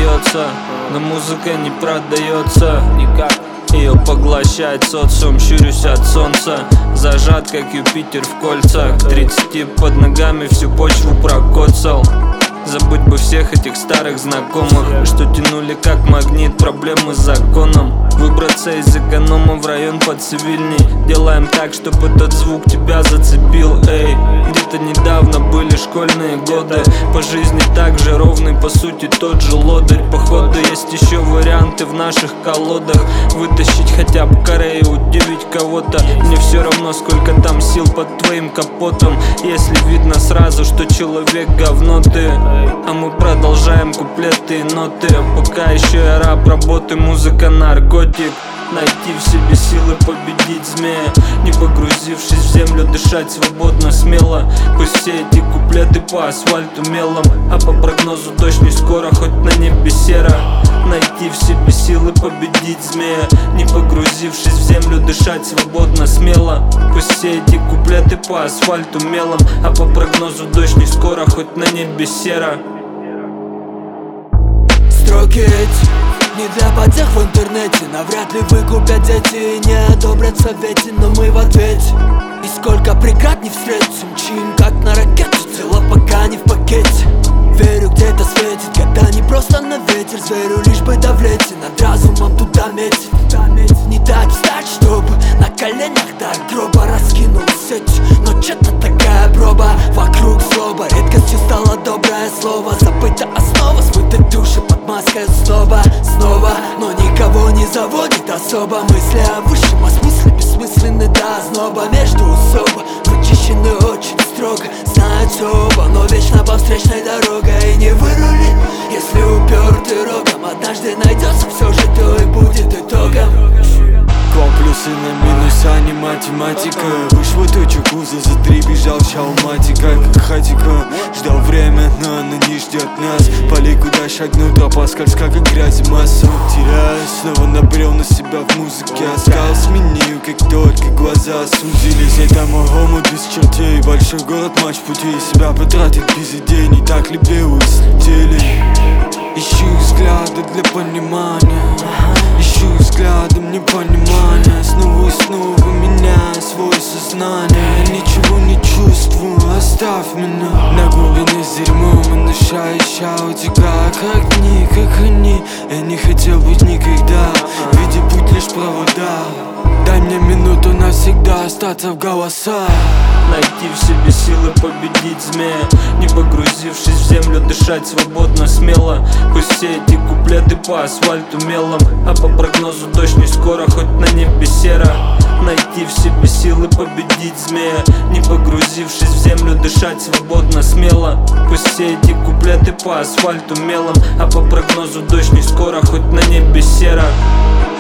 остается, но музыка не продается никак. Ее поглощает социум, щурюсь от солнца, зажат как Юпитер в кольцах. 30 под ногами всю почву прокоцал. Забыть бы всех этих старых знакомых, что тянули как магнит проблемы с законом. Выбраться из эконома в район под цивильный. Делаем так, чтобы этот звук тебя зацепил. Эй, где-то недавно были школьные годы. По жизни так же ровный, по сути тот же лодырь. Походу есть еще варианты в наших колодах. Вытащить хотя бы Корею, удивить кого-то. Мне все равно, сколько там сил под твоим капотом, если видно сразу, что человек говно ты. А мы продолжаем куплеты и ноты. Пока еще я раб работы, музыка наркотик. Найти в себе силы победить змея, не погрузившись в землю, дышать свободно, смело. Пусть все эти куплеты по асфальту мелом, а по прогнозу дождь не скоро, хоть на небе серо. Найти в себе силы победить змея, не погрузившись в землю, дышать свободно, смело. Пусть все эти куплеты по асфальту мелом, а по прогнозу дождь не скоро, хоть на небе серо. Строки эти не для потех в интернете. Навряд ли выкупят дети и не одобрят в совете, но мы в ответе. И сколько преград не встретим, чин как на ракету, цело пока не в пакете. Верю, где-то светит, когда не просто на ветер. Зверю лишь бы давлете, над разумом туда метит. Не так встать, чтобы на коленях до гроба раскинул сеть. Но чё-то такая проба, вокруг злоба. Редкостью стало доброе слово, забыта основа, смытой души под маской снова. Но никого не заводит особо. Мысли о высшем, о смысле бессмысленны до озноба. Между усоба вычищены очень строго, знают все оба, но вечно по встречной дорогой. И не вырулит, если упертый рогом. Однажды найдется все же, то и будет итогом. Плюсы на минус, а не математика. Вышло точек уза, за 3 бежал шауматика. Как хатика, ждал время, но оно не ждет нас. Полей, куда шагнул, тропа скользка, как грязь и массу. Теряюсь, снова набрел на себя в музыке. Оскал сменил, как только глаза сузились. Этому гому без чертей, большой город, матч пути. Себя потратить без идей, не так ли белые слетели. Ищу взгляды для понимания, ищу взглядом непонимания. Снова и снова меняя свое сознание. Я ничего не чувствую, оставь меня. На глубине с дерьмом и душа ища утекая, как дни, как они. Я не хотел быть никогда, видя путь лишь провода. Дай мне минуту навсегда остаться в голосах. Найти в себе силы победить змея, не погрузившись в землю, дышать свободно, смело. Пусть все эти куплеты по асфальту мелом, а по прогнозу дождь не скоро, хоть на небе серо. Найти в себе силы победить змея, не погрузившись в землю, дышать свободно, смело. Пусть все эти куплеты по асфальту мелом, а по прогнозу дождь не скоро, хоть на небе серо.